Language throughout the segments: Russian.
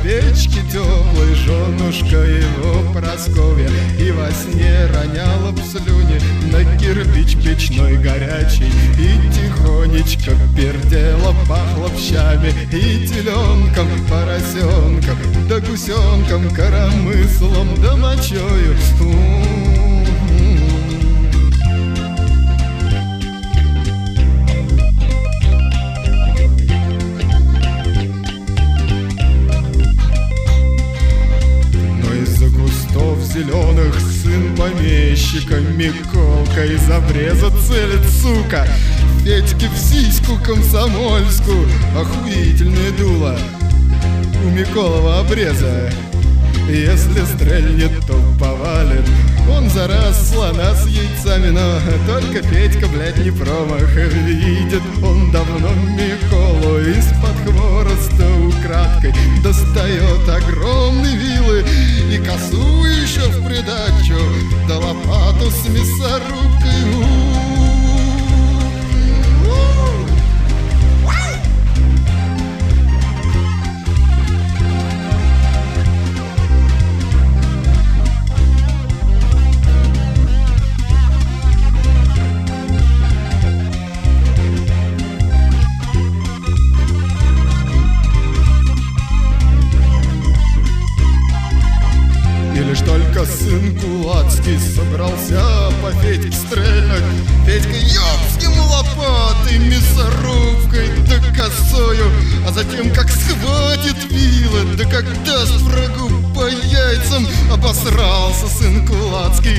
печке теплой женушка его Прасковья, и во сне роняла б слюни на кирпич печной горячий, и тихонечко пердела, пахло щами и теленком, поросенком, да гусенком, коромыслом, да мочою. Зеленых сын помещика Миколка из обреза целит, сука, Федьке в сиську комсомольскую. Охуительное дуло у Миколова обреза. Если стрельнет, то повалит он за раз слона с яйцами. Но только Федька, блядь, не промах. Видит он давно Миколу из-под хвороста украдкой, достает огромные вилы и косу еще в придачу, да лопату с мясорубкой. Лишь только сын Кулацкий собрался по Федьке стрельнуть, Федька ёб ему лопатой, мясорубкой да косою, а затем как схватит вилы, да как даст врагу по яйцам, обосрался сын Кулацкий.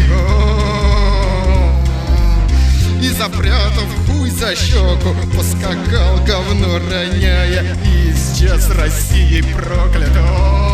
И, запрятав хуй за щеку, поскакал говно роняя, и исчез Россией проклят.